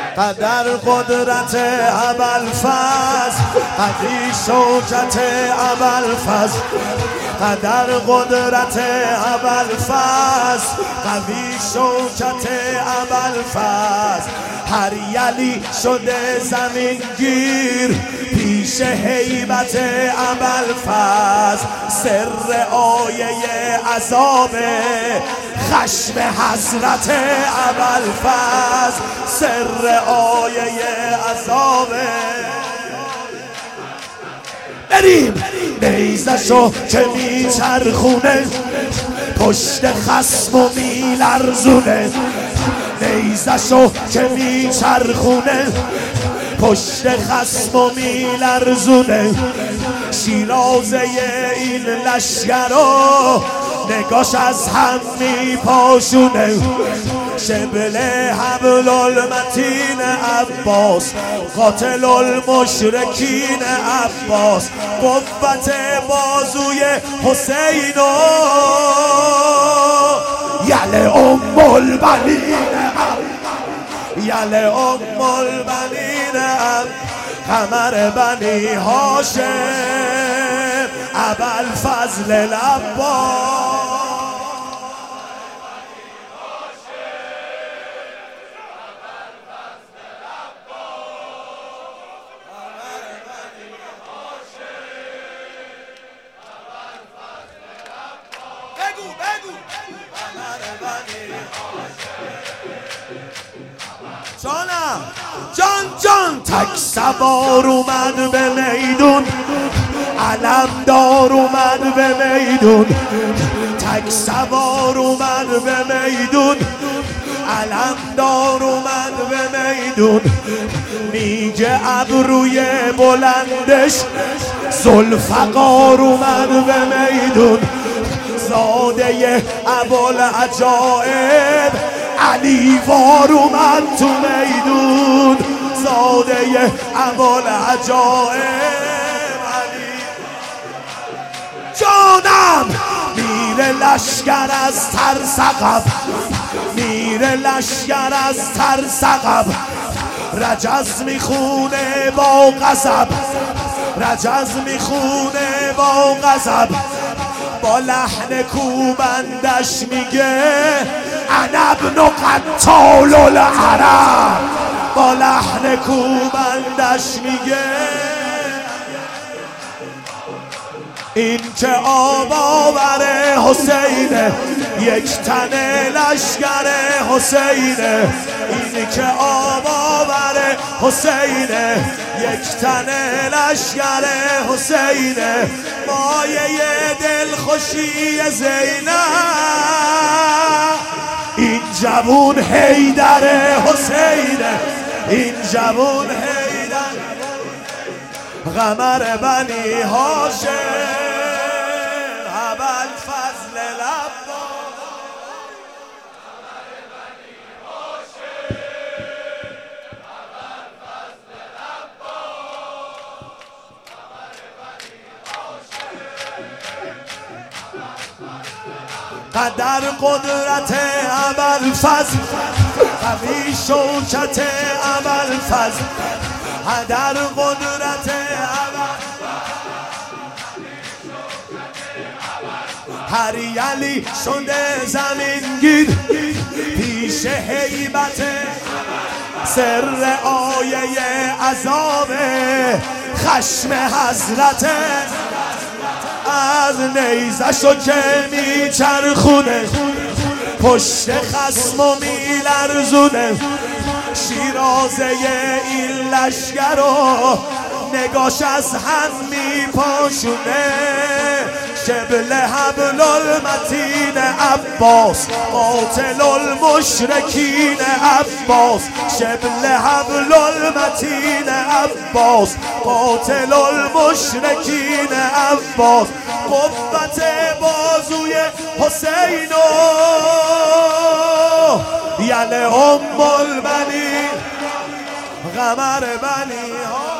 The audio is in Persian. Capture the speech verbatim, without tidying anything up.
قدر قدرت ابوالفضل، قوی شوکت ابوالفضل، قدر قدرت ابوالفضل، قوی شوکت ابوالفضل. هر یلی شده زمین گیر پیش هیبت ابوالفضل. سر آیه عذاب خشم حضرت ابوالفضل، سر آیه عذاب. بریم نیزشو که میچرخونه پشت خصم و میلرزونه، نیزشو که میچرخونه پشت خصم و میلرزونه. شیرازه این لشگرو نگاش از هم میپاشونه. شبل حبل المتین عباس، قاتل المشرکین عباس. قوت بازوی حسین و یل ام البنین، یل ام البنین، قمر بنی هاشم ابوالفضل العباس. جانم جان جان تک سوار اومد به میدون، علمدار اومد به میدون. تک سوار اومد به میدون، علمدار اومد به میدون. میگه ابروی بلندش ذوالفقار اومد به میدون. زاده ابوالعجایب علیوار اومد تو میدون. زاده ابوالعجایب علی. جانم میره لشگر از ترس عقب، میره لشگر از ترس عقب. رجز میخونه با غضب، رجز میخونه با غضب. با لحن کوبندش میگه انا ابن قتال العرب. با لحن کوبندش میگه این که آب آور حسینه، یک تن لشگر حسینه. این که آب آور حسینه، یک تن لشگر حسینه. مایه دلخوشی زینب این جوون حیدر حسینه، این جوون حیدر قمر بنی هاشم ابوالفضل العباس. قدر قدرت ابوالفضل، قوی شوکت ابوالفضل. قدر قدرت ابوالفضل، هر یلی شده زمین گیر پیش هیبت. سر آیه عذاب خشم حضرت. از نیزشو که میچرخونه پشت خصم و میلرزونه. شیرازه این لشگرو نگاش از هم میپاشونه. شبل حبل المتین عباس، قاتل المشرکین عباس. شبل حبل المتین عباس، قاتل المشرکین عباس. قوت بازوی حسین یل ام البنین، قمر بنی ها.